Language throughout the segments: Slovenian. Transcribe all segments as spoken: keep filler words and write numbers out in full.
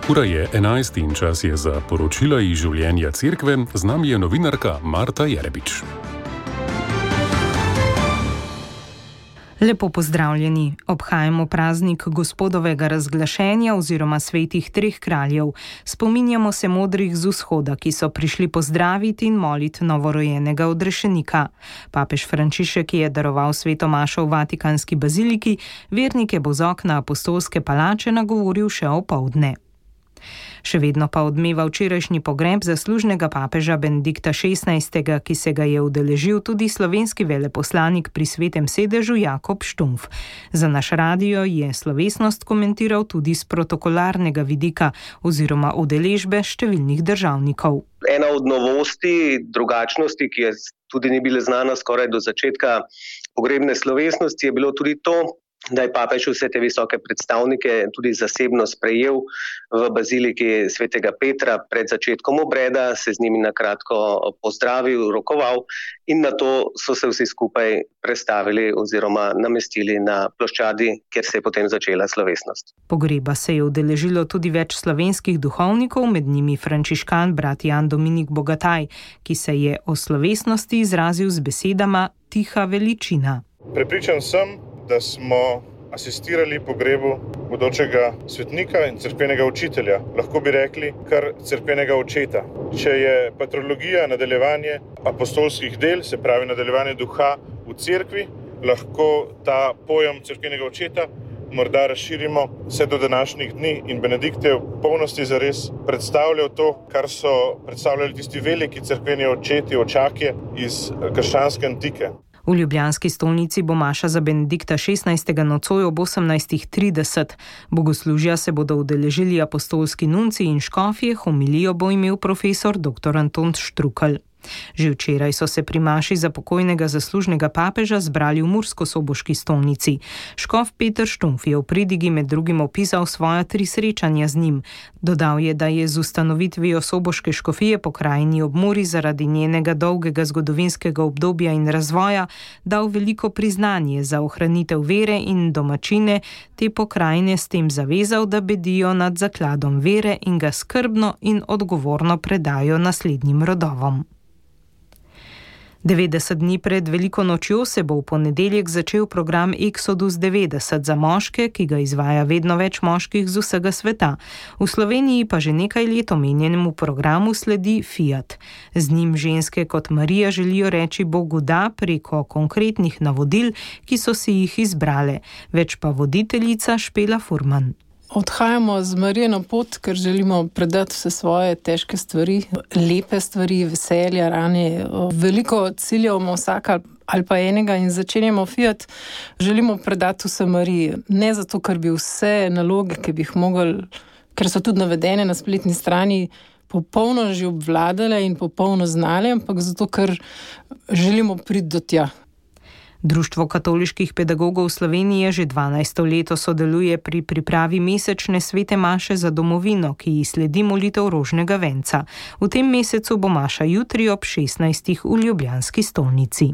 Ura je enajst in čas je za poročila iz življenja cerkve. Z nami je novinarka Marta Jerebič. Lepo pozdravljeni. Obhajamo praznik Gospodovega razglašenja oziroma svetih treh kraljev. Spominjamo se modrih z vzhoda, ki so prišli pozdraviti in moliti novorojenega odrešenika. Papež Frančišek je daroval sveto mašo v Vatikanski baziliki, vernike bo z okna apostolske palače nagovoril še opoldne. Še vedno pa odmeva včerajšnji pogreb zaslužnega papeža Benedikta šestnajstega, ki se ga je udeležil tudi slovenski veleposlanik pri Svetem sedežu Jakob Štumpf. Za naš radio je slovesnost komentiral tudi z protokolarnega vidika oziroma udeležbe številnih državnikov. Ena od novosti, drugačnosti, ki je tudi ni bila znana skoraj do začetka pogrebne slovesnosti, je bilo tudi to, da je papež vse te visoke predstavnike tudi zasebno sprejel v baziliki svetega Petra pred začetkom obreda, se z njimi na kratko pozdravil, rokoval in nato so se vsi skupaj prestavili oziroma namestili na ploščadi, kjer se je potem začela slovesnost. Pogreba se je udeležilo tudi več slovenskih duhovnikov, med njimi frančiškan brat Jan Dominik Bogataj, ki se je o slovesnosti izrazil z besedama tiha veličina. Prepričan sem, da smo asistirali pogrebu bodočega svetnika in cerkvenega učitelja, lahko bi rekli kar cerkvenega očeta. Če je patrologija nadaljevanje apostolskih del, se pravi nadaljevanje duha v cerkvi, lahko ta pojem cerkvenega očeta morda razširimo vse do današnjih dni in Benedikt je v polnosti zares predstavljal to, kar so predstavljali tisti veliki cerkveni očeti, očakje iz krščanske antike. V ljubljanski stolnici bo maša za Benedikta šestnajstega nocoj ob osemnajst trideset. Bogoslužja se bodo udeležili apostolski nunci in škofje, homilijo bo imel profesor doktor Anton Štrukelj. Že včeraj so se pri maši za pokojnega zaslužnega papeža zbrali v murskosoboški stolnici. Škof Peter Štumpf je v pridigi med drugim opisal svoja tri srečanja z njim. Dodal je, da je z ustanovitvijo soboške škofije pokrajini ob Muri zaradi njenega dolgega zgodovinskega obdobja in razvoja dal veliko priznanje za ohranitev vere in domačine te pokrajine s tem zavezal, da bedijo nad zakladom vere in ga skrbno in odgovorno predajo naslednjim rodovom. devetdeset dni pred veliko nočjo se bo v ponedeljek začel program Exodus devetdeset za moške, ki ga izvaja vedno več moških z vsega sveta. V Sloveniji pa že nekaj let omenjenemu programu sledi Fiat. Z njim ženske kot Marija želijo reči Bogu da preko konkretnih navodil, ki so si jih izbrale. Več pa voditeljica Špela Furman. Odhajamo z Marijo na pot, ker želimo predati vse svoje težke stvari, lepe stvari, veselja, rane. Veliko ciljev ima vsaka ali pa enega in začenjamo Fiat. Želimo predati vse Mariji. Ne zato, ker bi vse naloge, ki bi jih mogli, ker so tudi navedene na spletni strani, popolno že obvladale in popolno znale, ampak zato, ker želimo priti do tja. Društvo katoliških pedagogov Slovenije že dvanajsto leto sodeluje pri pripravi mesečne svete maše za domovino, ki ji sledi molitev rožnega venca. V tem mesecu bo maša jutri ob šestnajstih v ljubljanski stolnici.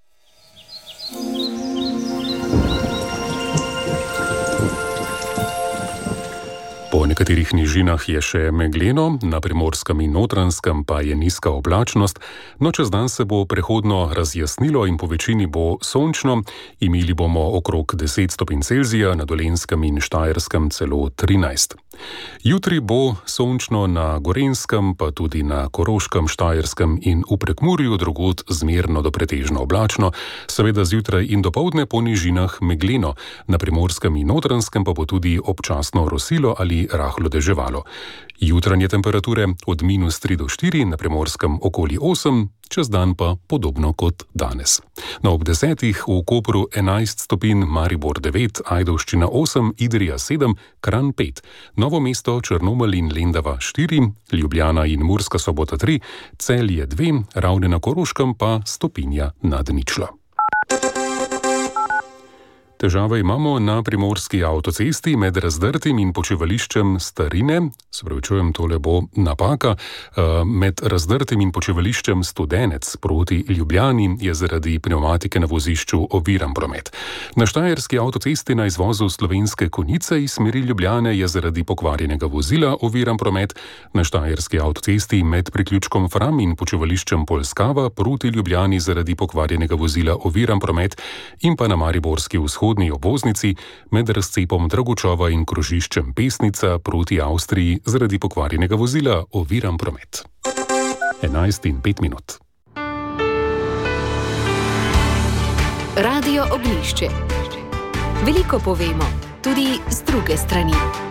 Po nekaterih nižinah je še megleno, na Primorskem in Notranjskem pa je nizka oblačnost, no čez dan se bo prehodno razjasnilo in po večini bo sončno, imeli bomo okrog deset stopinj Celzija, na Dolenjskem in Štajerskem celo trinajst. Jutri bo sončno na Gorenjskem, pa tudi na Koroškem, Štajerskem in v Prekmurju, drugod zmerno do pretežno oblačno, seveda zjutraj in dopoldne po nižinah megleno, na Primorskem in Notranjskem pa bo tudi občasno rosilo ali rahlo deževalo. Jutranje temperature od minus tri do štiri, na Primorskem okoli osem, čez dan pa podobno kot danes. No, ob desetih v Kopru enajst stopinj, Maribor devet, Ajdovščina osem, Idrija sedem, Kranj pet, Novo mesto, Črnomelj in Lendava štiri, Ljubljana in Murska Sobota tri, Celje dve, Ravne na Koroškem pa stopinja nad ničlo. Težave imamo na primorski avtocesti med Razdrtim in počivališčem Starine, se pravi, čujem, tole bo napaka, med Razdrtim in počivališčem Studenec proti Ljubljani je zaradi pnevmatike na vozišču oviran promet. Na štajerski avtocesti na izvozu Slovenske Konjice iz smeri Ljubljane je zaradi pokvarjenega vozila oviran promet, na štajerski avtocesti med priključkom Fram in počivališčem Polskava proti Ljubljani zaradi pokvarjenega vozila oviran promet in pa na mariborski vzhodni obvoznici med razcepom Dragočova in krožiščem Pesnica proti Avstriji zaradi pokvarjenega vozila oviran promet. enajst in pet minut. Radio Oglišče. Veliko povemo, tudi z druge strani.